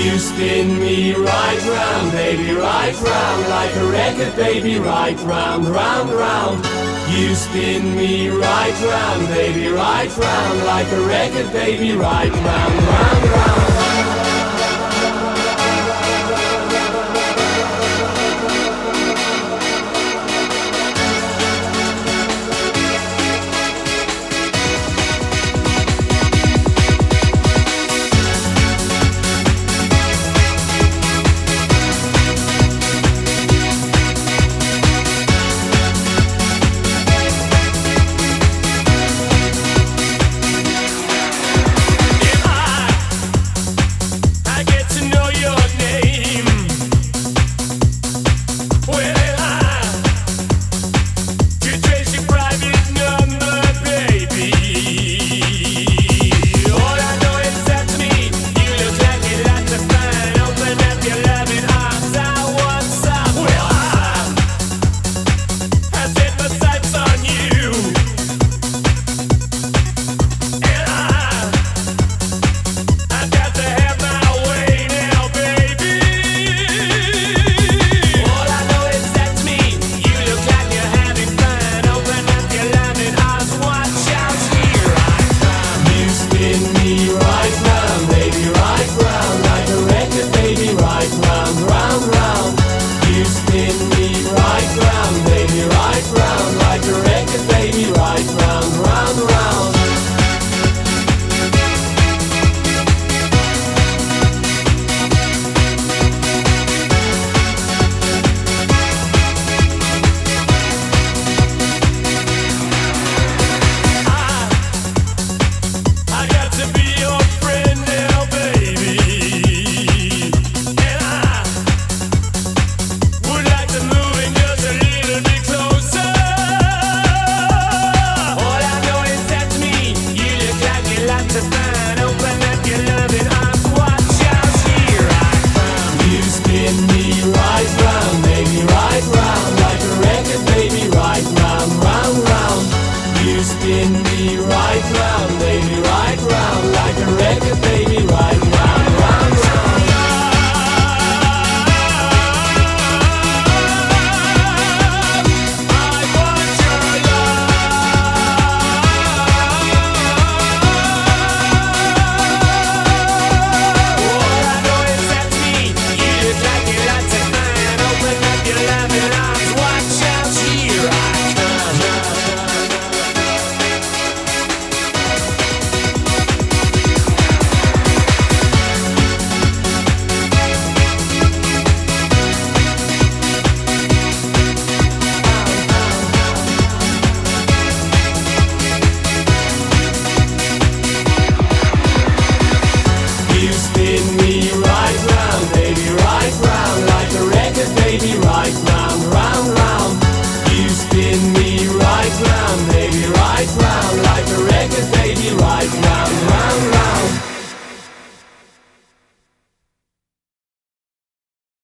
You spin me right round, baby, right round, like a record, baby, right round, round, round. You spin me right round, baby, right round, like a record, baby, right round, round, round. Spin me right round, baby, right round, like a record.